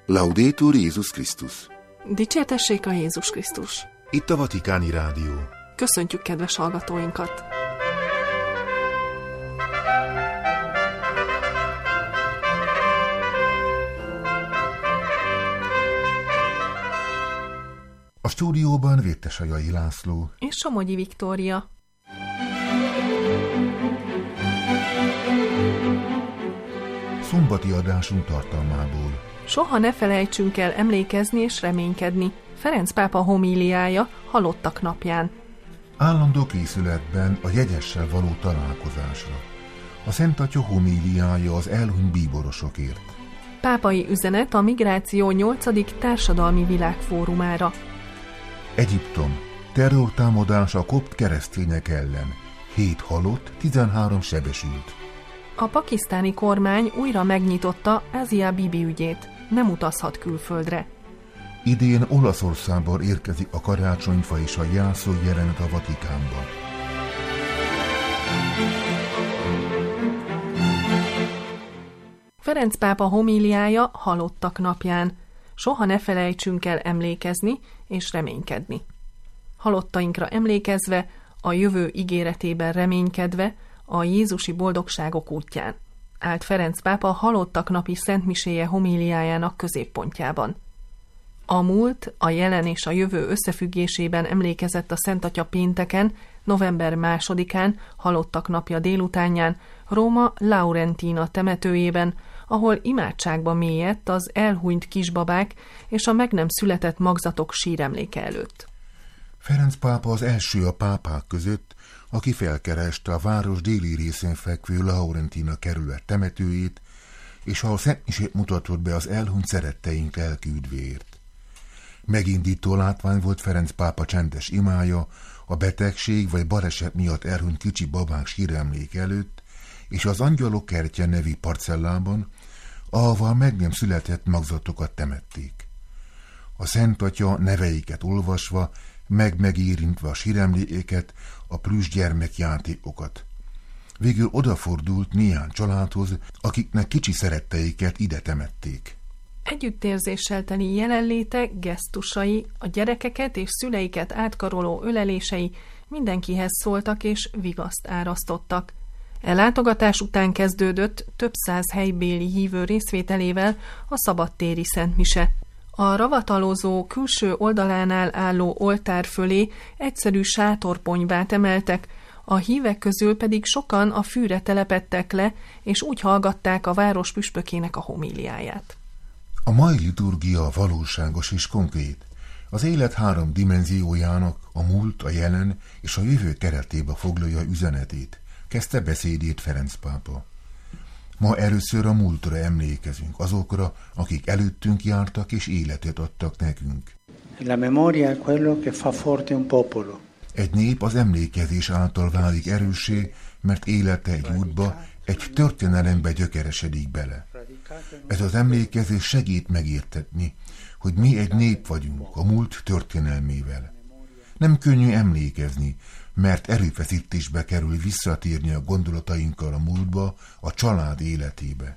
Laudetur Jézus Krisztus. Dicsértessék a Jézus Krisztus. Itt a Vatikáni Rádió. Köszöntjük kedves hallgatóinkat! A stúdióban Véttesajai László és Somogyi Viktória. Szombati adásunk tartalmából. Soha ne felejtsünk el emlékezni és reménykedni. Ferenc pápa homíliája halottak napján. Állandó készületben a jegyessel való találkozásra. A Szent Atya homíliája az elhunyt bíborosokért. Pápai üzenet a migráció 8. társadalmi világfórumára. Egyiptom. Terrortámadás a kopt keresztények ellen. 7 halott, 13 sebesült. A pakisztáni kormány újra megnyitotta Asia Bibi ügyét. Nem utazhat külföldre. Idén Olaszországból érkezik a karácsonyfa és a jászol jelenet a Vatikánba. Ferenc pápa homíliája halottak napján. Soha ne felejtsünk el emlékezni és reménykedni. Halottainkra emlékezve, a jövő ígéretében reménykedve, a jézusi boldogságok útján. Állt Ferenc pápa halottak napi szentmiséje homíliájának középpontjában. A múlt, a jelen és a jövő összefüggésében emlékezett a Szent Atya pénteken, november 2-án, halottak napja délutánján, Róma Laurentina temetőjében, ahol imádságba mélyedt az elhunyt kisbabák és a meg nem született magzatok síremléke előtt. Ferenc pápa az első a pápák között, aki felkereste a város déli részén fekvő Laurentina kerület temetőjét, és ahol szentmisét mutatott be az elhunyt szeretteink lelki üdvéért. Megindító látvány volt Ferenc pápa csendes imája a betegség vagy baleset miatt elhunyt kicsi babák síremlék előtt, és az Angyalok kertje nevi parcellában, ahova meg nem született magzatokat temették. A Szent Atya neveiket olvasva, megérintve a síremléket, a plüss gyermekjátékokat. Végül odafordult néhány családhoz, akiknek kicsi szeretteiket ide temették. Együttérzéssel teli jelenléte, gesztusai, a gyerekeket és szüleiket átkaroló ölelései mindenkihez szóltak és vigaszt árasztottak. Látogatás után kezdődött több száz helybéli hívő részvételével a szabadtéri szentmise. A ravatalozó külső oldalánál álló oltár fölé egyszerű sátorponyvát emeltek, a hívek közül pedig sokan a fűre telepedtek le, és úgy hallgatták a város püspökének a homíliáját. A mai liturgia valóságos és konkrét. Az élet 3 dimenziójának, a múlt, a jelen és a jövő keretébe foglalja üzenetét, kezdte beszédét Ferenc pápa. Ma először a múltra emlékezünk, azokra, akik előttünk jártak és életet adtak nekünk. La memoria è quello che fa forte un popolo. Egy nép az emlékezés által válik erőssé, mert élete egy útba, egy történelembe gyökeresedik bele. Ez az emlékezés segít megértetni, hogy mi egy nép vagyunk a múlt történelmével. Nem könnyű emlékezni, mert erőfeszítésbe kerül visszatérni a gondolatainkkal a múltba, a család életébe.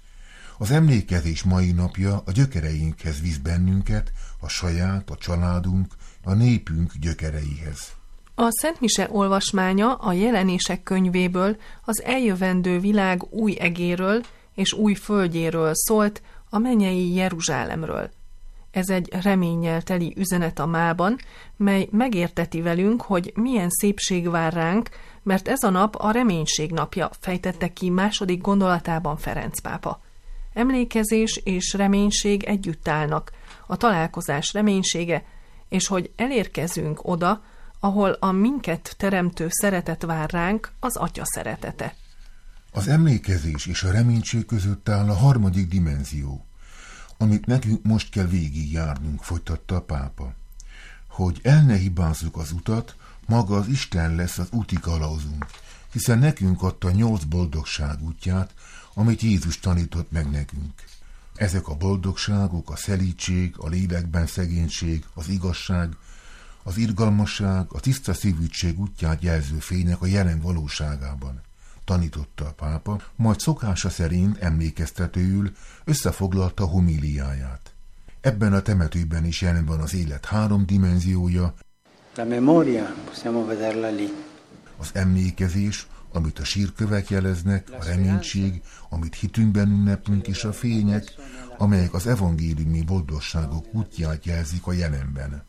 Az emlékezés mai napja a gyökereinkhez visz bennünket, a saját, a családunk, a népünk gyökereihez. A Szentmise olvasmánya a Jelenések könyvéből az eljövendő világ új egéről és új földjéről szólt, a mennyei Jeruzsálemről. Ez egy reménnyel teli üzenet a mában, mely megérteti velünk, hogy milyen szépség vár ránk, mert ez a nap a reménység napja, fejtette ki második gondolatában Ferenc pápa. Emlékezés és reménység együtt állnak, a találkozás reménysége, és hogy elérkezünk oda, ahol a minket teremtő szeretet vár ránk, az Atya szeretete. Az emlékezés és a reménység között áll a 3. dimenzió, amit nekünk most kell végigjárnunk, folytatta a pápa. Hogy el ne hibázzuk az utat, maga az Isten lesz az úti kalauzunk, hiszen nekünk adta 8 boldogság útját, amit Jézus tanított meg nekünk. Ezek a boldogságok, a szelídség, a lélekben szegénység, az igazság, az irgalmasság, a tiszta szívűség útját jelző fények a jelen valóságában. tanította a pápa, majd szokása szerint emlékeztetőül összefoglalta homíliáját. Ebben a temetőben is jelen van az élet 3 dimenziója, La memoria, possiamo vederla lì. az emlékezés, amit a sírkövek jeleznek, a reménység, amit hitünkben ünneplünk, és a fények, amelyek az evangéliumi boldogságok útját jelzik a jelenben.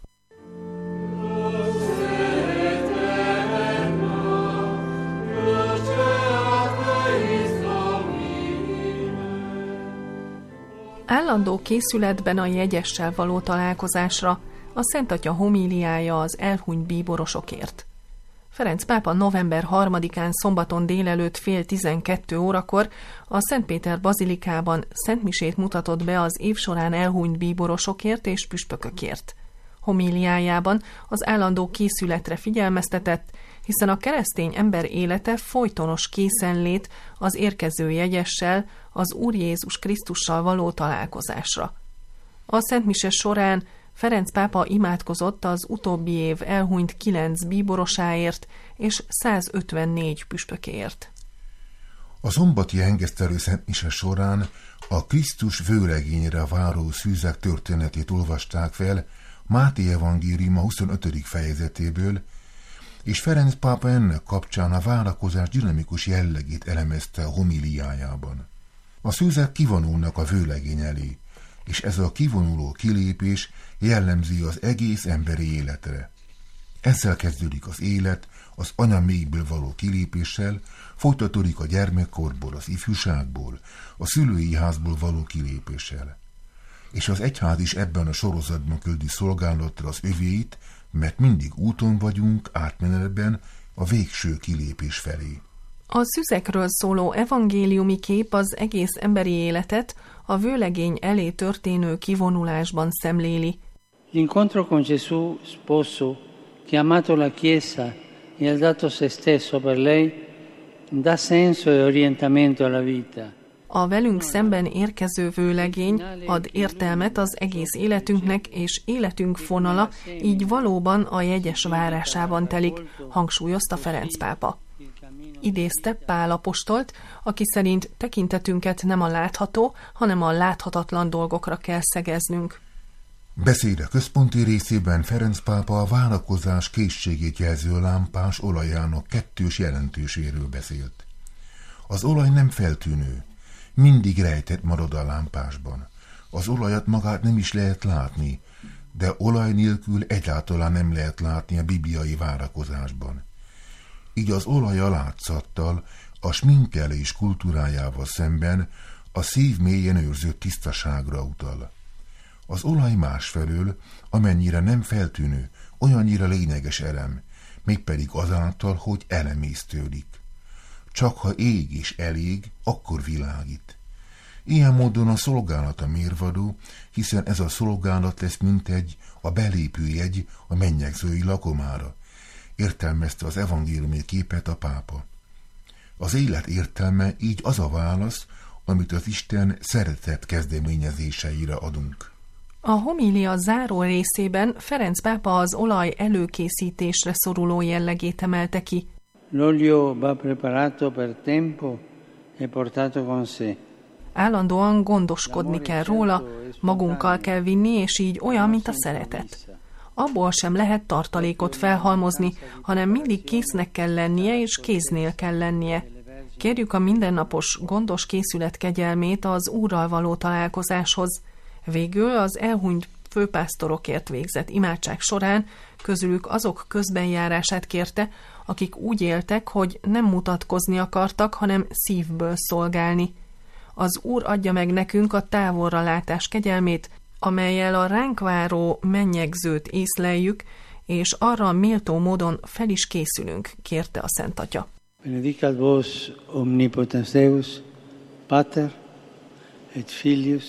Állandó készületben a jegyessel való találkozásra a Szent Atya homíliája az elhunyt bíborosokért. Ferenc pápa november 3-án szombaton délelőtt 11:30 a Szentpéter bazilikában szentmisét mutatott be az év során elhunyt bíborosokért és püspökökért. Homíliájában az állandó készületre figyelmeztetett, hiszen a keresztény ember élete folytonos készenlét az érkező jegyessel, az Úr Jézus Krisztussal való találkozásra. A szentmise során Ferenc pápa imádkozott az utóbbi év elhunyt 9 bíborosáért és 154 püspökéért. A szombati engesztelő szentmise során a Krisztus vőlegényre váró szűzek történetét olvasták fel Máté evangéliuma 25. fejezetéből, és Ferenc pápa ennek kapcsán a várakozás dinamikus jellegét elemezte a homíliájában. A szűzek kivonulnak a vőlegény elé, és ez a kivonuló kilépés jellemzi az egész emberi életre. Ezzel kezdődik az élet, az anyamékből való kilépéssel, folytatódik a gyermekkorból, az ifjúságból, a szülői házból való kilépéssel. És az egyház is ebben a sorozatban küldi szolgálatra az övéit, mert mindig úton vagyunk, átmenetben a végső kilépés felé. A szüzekről szóló evangéliumi kép az egész emberi életet a vőlegény elé történő kivonulásban szemléli. L'incontro con Gesù sposo, che ha amato la Chiesa e ha dato se stesso per lei, dà senso e orientamento alla vita. A velünk szemben érkező vőlegény ad értelmet az egész életünknek, és életünk fonala így valóban a jegyes várásában telik, hangsúlyozta Ferenc pápa. Idézte Pál apostolt, aki szerint tekintetünket nem a látható, hanem a láthatatlan dolgokra kell szegeznünk. Beszéde központi részében Ferenc pápa a várakozás készségét jelző lámpás olajának 2. jelentőséről beszélt. Az olaj nem feltűnő, mindig rejtett marad a lámpásban. Az olajat magát nem is lehet látni, de olaj nélkül egyáltalán nem lehet látni a bibliai várakozásban. Így az olaj a látszattal, a sminkelés kultúrájával szemben a szív mélyen őrzött tisztaságra utal. Az olaj másfelől, amennyire nem feltűnő, olyannyira lényeges elem, mégpedig azáltal, hogy elemésztődik. Csak ha ég és elég, akkor világít. Ilyen módon a szolgálata mérvadó, hiszen ez a szolgálat lesz mintegy a belépőjegy a mennyegzői lakomára, értelmezte az evangéliumi képet a pápa. Az élet értelme így az a válasz, amit az Isten szeretett kezdeményezéseire adunk. A homília záró részében Ferenc pápa az olaj előkészítésre szoruló jellegét emelte ki. L'olio va preparato per tempo e portato con sé. Állandóan gondoskodni kell róla, magunkkal kell vinni, és így olyan, mint a szeretet. Abból sem lehet tartalékot felhalmozni, hanem mindig késznek kell lennie, és kéznél kell lennie. Kérjük a mindennapos, gondos készület kegyelmét az Úrral való találkozáshoz. Végül az elhunyt főpásztorokért végzett imádság során közülük azok közbenjárását kérte, akik úgy éltek, hogy nem mutatkozni akartak, hanem szívből szolgálni. Az Úr adja meg nekünk a távolra látás kegyelmét, amellyel a ránk váró mennyegzőt észleljük, és arra méltó módon fel is készülünk, kérte a Szent Atya. Benedicat vos omnipotens Deus, Pater, et Filius,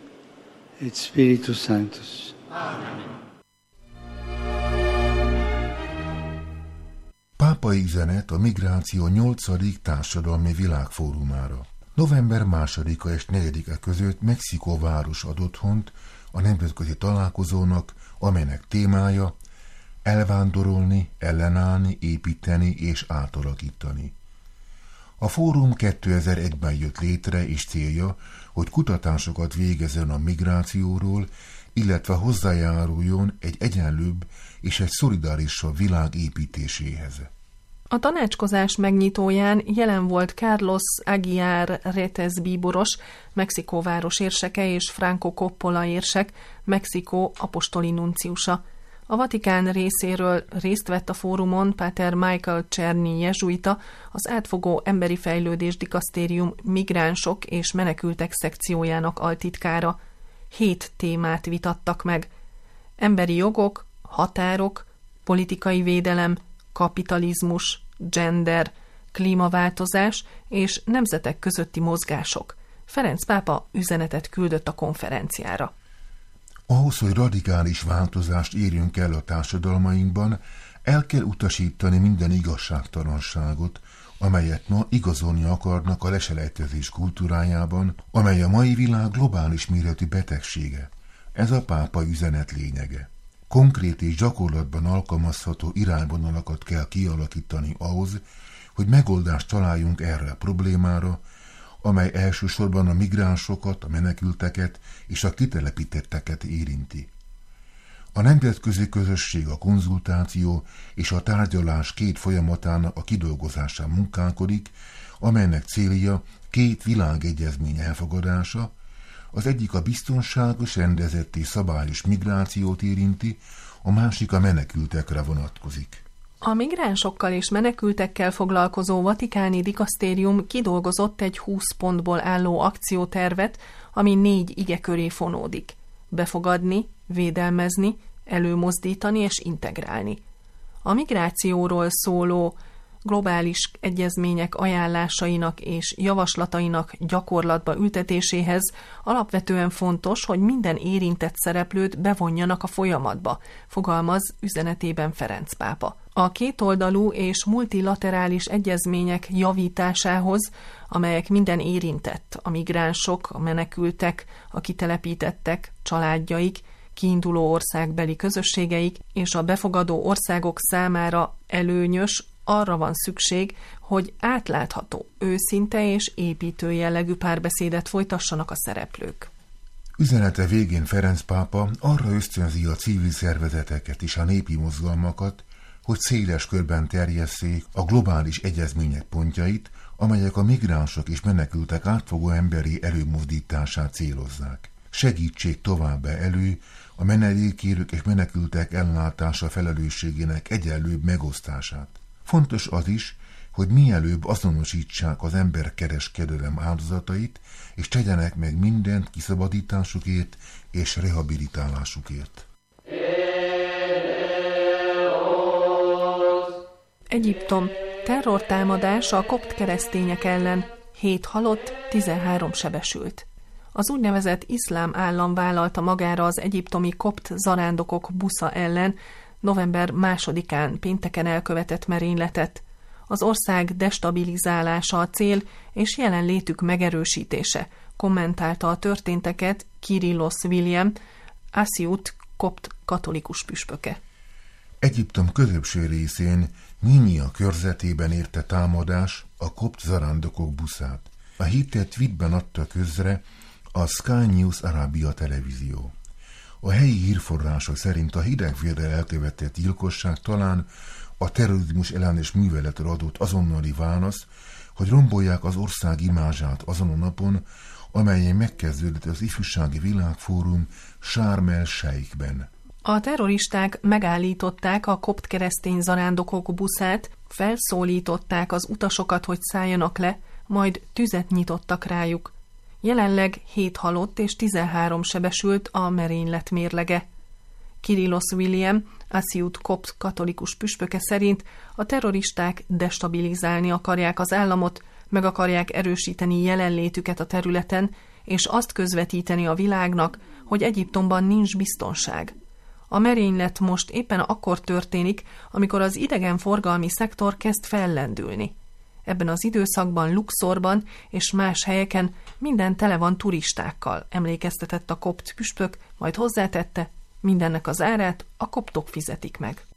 et Spiritus Sanctus. Amen. Pápai üzenet a migráció 8. társadalmi világfórumára. November 2-a és 4-e között Mexikó város ad otthont a nemzetközi találkozónak, amelynek témája elvándorolni, ellenállni, építeni és átalakítani. A fórum 2001-ben jött létre, és célja, hogy kutatásokat végezzen a migrációról, illetve hozzájáruljon egy egyenlőbb és egy szolidárisabb világ építéséhez. A tanácskozás megnyitóján jelen volt Carlos Aguiar Retes bíboros, Mexikó városérseke és Franco Coppola érsek, Mexikó apostoli nunciusa. A Vatikán részéről részt vett a fórumon Páter Michael Czerny jezsuita, az átfogó emberi fejlődés dikasztérium migránsok és menekültek szekciójának altitkára. 7 témát vitattak meg. Emberi jogok, határok, politikai védelem, kapitalizmus, gender, klímaváltozás és nemzetek közötti mozgások. Ferenc pápa üzenetet küldött a konferenciára. Ahhoz, hogy radikális változást érjünk el a társadalmainkban, el kell utasítani minden igazságtalanságot, amelyet ma igazolni akarnak a leselejtezés kultúrájában, amely a mai világ globális méretű betegsége. Ez a pápa üzenet lényege. Konkrét és gyakorlatban alkalmazható irányvonalakat kell kialakítani ahhoz, hogy megoldást találjunk erre a problémára, amely elsősorban a migránsokat, a menekülteket és a kitelepítetteket érinti. A nemzetközi közösség a konzultáció és a tárgyalás 2 folyamatának a kidolgozásán munkálkodik, amelynek célja 2 világegyezmény elfogadása. Az egyik a biztonságos, rendezett és szabályos migrációt érinti, a másik a menekültekre vonatkozik. A migránsokkal és menekültekkel foglalkozó vatikáni dikasztérium kidolgozott egy 20 pontból álló akciótervet, ami 4 ige köré fonódik. Befogadni, védelmezni, előmozdítani és integrálni. A migrációról szóló globális egyezmények ajánlásainak és javaslatainak gyakorlatba ültetéséhez alapvetően fontos, hogy minden érintett szereplőt bevonjanak a folyamatba, fogalmaz üzenetében Ferenc pápa. A kétoldalú és multilaterális egyezmények javításához, amelyek minden érintett, a migránsok, a menekültek, a kitelepítettek, családjaik, kiinduló országbeli közösségeik és a befogadó országok számára előnyös, arra van szükség, hogy átlátható, őszinte és építő jellegű párbeszédet folytassanak a szereplők. Üzenete végén Ferenc pápa arra ösztönzi a civil szervezeteket és a népi mozgalmakat, hogy széles körben terjesszék a globális egyezmények pontjait, amelyek a migránsok és menekültek átfogó emberi előmozdítását célozzák. Segítsék továbbá elő a menedékkérők és menekültek ellátása felelősségének egyenlőbb megosztását. Fontos az is, hogy mielőbb azonosítsák az emberkereskedelem áldozatait, és tegyenek meg mindent kiszabadításukért és rehabilitálásukért. Egyiptom. Terrortámadás a kopt keresztények ellen. 7 halott, 13 sebesült. Az úgynevezett iszlám állam vállalta magára az egyiptomi kopt zarándokok busza ellen november 2-án pénteken elkövetett merényletet. Az ország destabilizálása a cél és jelenlétük megerősítése, kommentálta a történteket Kyrillos William, Asyut kopt katolikus püspöke. Egyiptom középső részén Minya körzetében érte támadás a kopt zarándokok buszát. A hitet tweetben adta közre a Sky News Arabia televízió. A helyi hírforrások szerint a hidegvérrel elkövetett gyilkosság talán a terrorizmus ellenes műveletre adott azonnali válasz, hogy rombolják az ország imázsát azon a napon, amelyen megkezdődött az ifjúsági világfórum Sharm el-Sheikben. A terroristák megállították a kopt keresztény zarándokok buszát, felszólították az utasokat, hogy szálljanak le, majd tüzet nyitottak rájuk. Jelenleg 7 halott és 13 sebesült a merénylet mérlege. Kyrillos William, Asyut kopt katolikus püspöke szerint a terroristák destabilizálni akarják az államot, meg akarják erősíteni jelenlétüket a területen, és azt közvetíteni a világnak, hogy Egyiptomban nincs biztonság. A merénylet most éppen akkor történik, amikor az idegenforgalmi szektor kezd fellendülni. Ebben az időszakban Luxorban és más helyeken minden tele van turistákkal, emlékeztetett a kopt püspök, majd hozzátette, mindennek az árát a koptok fizetik meg.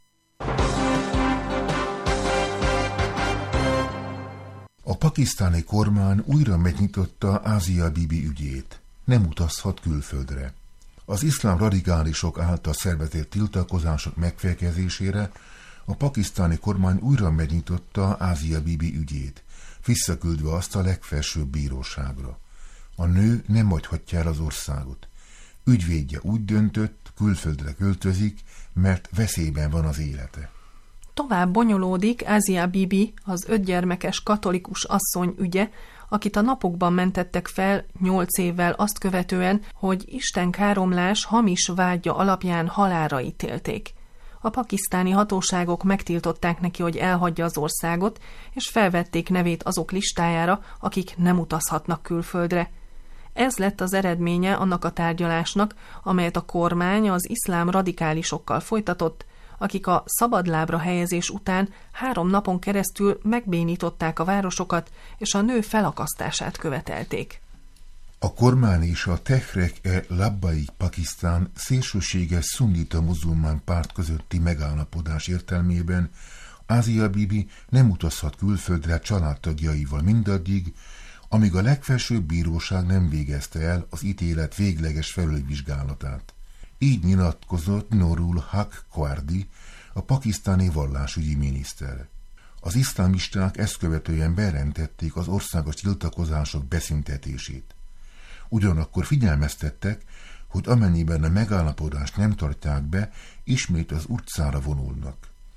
A pakisztáni kormány újra megnyitotta Asia Bibi ügyét. Nem utazhat külföldre. Az iszlám radikálisok által szervezett tiltakozások megfékezésére a pakisztáni kormány újra megnyitotta Asia Bibi ügyét, visszaküldve azt a legfelsőbb bíróságra. A nő nem hagyhatja el az országot. Ügyvédje úgy döntött, külföldre költözik, mert veszélyben van az élete. Tovább bonyolódik Asia Bibi, az 5 gyermekes katolikus asszony ügye, akit a napokban mentettek fel 8 évvel azt követően, hogy istenkáromlás hamis vádja alapján halálra ítélték. A pakisztáni hatóságok megtiltották neki, hogy elhagyja az országot, és felvették nevét azok listájára, akik nem utazhatnak külföldre. Ez lett az eredménye annak a tárgyalásnak, amelyet a kormány az iszlám radikálisokkal folytatott, akik a szabadlábra helyezés után 3 napon keresztül megbénították a városokat, és a nő felakasztását követelték. A kormány és a Tehrek-e-Labbaik Pakisztán szélsőséges szunnita muzulmán párt közötti megállapodás értelmében Asia Bibi nem utazhat külföldre családtagjaival mindaddig, amíg a legfelsőbb bíróság nem végezte el az ítélet végleges felülvizsgálatát. Így nyilatkozott Norul Haq Kwardi, a pakisztáni vallásügyi miniszter. Az iszlámisták ezt követően bejelentették az országos tiltakozások beszüntetését. Ugyanakkor figyelmeztettek, hogy amennyiben a megállapodást nem tartják be, ismét az utcára vonulnak.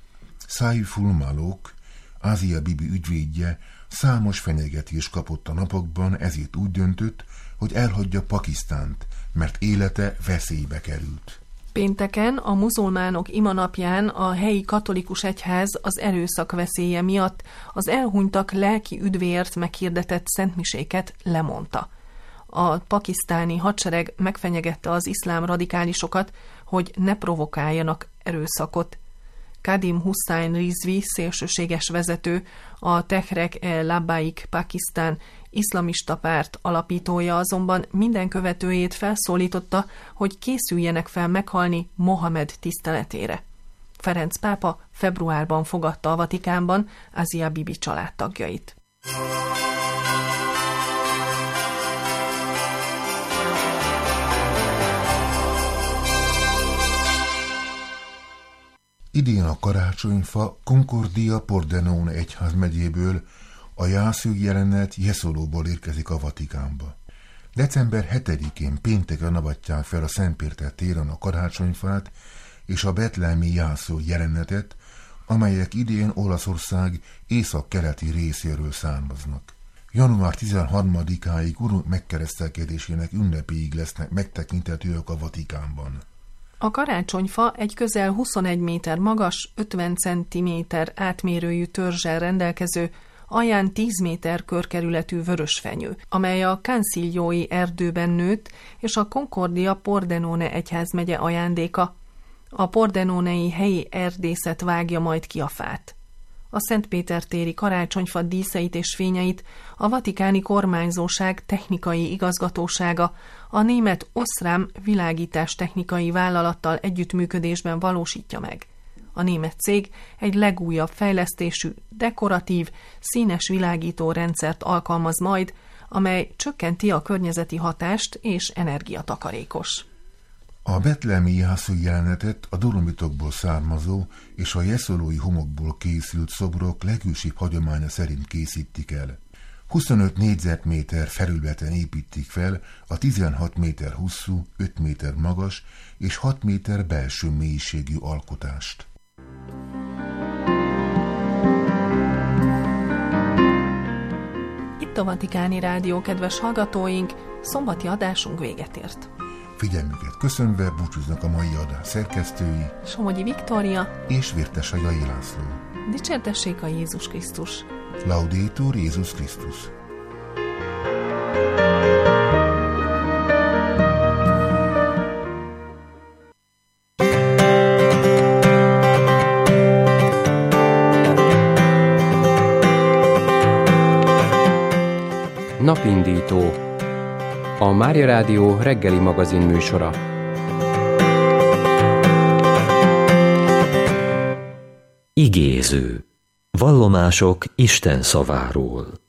Saiful Malouk, Asia Bibi ügyvédje, számos fenyegetést kapott a napokban, ezért úgy döntött, hogy elhagyja Pakisztánt, mert élete veszélybe került. Pénteken a muzulmánok imanapján a helyi katolikus egyház az erőszak veszélye miatt az elhunytak lelki üdvéért meghirdetett szentmiséket lemondta. A pakisztáni hadsereg megfenyegette az iszlám radikálisokat, hogy ne provokáljanak erőszakot. Kadim Hussain Rizvi szélsőséges vezető, a Tehrek-e-Labbaik Pakisztán iszlamista párt alapítója azonban minden követőjét felszólította, hogy készüljenek fel meghalni Mohamed tiszteletére. Ferenc pápa februárban fogadta a Vatikánban Asia Bibi családtagjait. Idén a karácsonyfa Concordia Pordenone egyházmegyéből a jásző jelenet Jessolóból érkezik a Vatikánba. December 7-én pénteken avatják fel a Szent Péter téren a karácsonyfát és a betlehemi jászó jelenetet, amelyek idén Olaszország észak-keleti részéről származnak. Január 13-áig Urunk megkeresztelkedésének ünnepéig lesznek megtekinthetőek a Vatikánban. A karácsonyfa egy közel 21 méter magas, 50 cm átmérőjű törzsel rendelkező, alján 10 méter körkerületű vörösfenyő, amely a Cansiglioi erdőben nőtt, és a Concordia Pordenone egyházmegye ajándéka. A pordenonei helyi erdészet vágja majd ki a fát. A Szentpétertéri karácsonyfa díszeit és fényeit a vatikáni kormányzóság technikai igazgatósága a német Osram világítás technikai vállalattal együttműködésben valósítja meg. A német cég egy legújabb fejlesztésű, dekoratív, színes világító rendszert alkalmaz majd, amely csökkenti a környezeti hatást és energiatakarékos. A betlehemi jászó jelenetet a dolomitokból származó és a jessolói homokból készült szobrok legősibb hagyománya szerint készítik el. 25 négyzetméter felületen építik fel a 16 méter hosszú, 5 méter magas és 6 méter belső mélységű alkotást. Itt a Vatikáni Rádió, kedves hallgatóink, szombati adásunk véget ért. Figyelmüket köszönve búcsúznak a mai adás szerkesztői Somogyi Viktória és Virtes Ajai László. Dicsértessék a Jézus Krisztus! Laudetur Jézus Krisztus! Napindító, a Mária Rádió reggeli magazin műsora. Igéző. Vallomások Isten szaváról.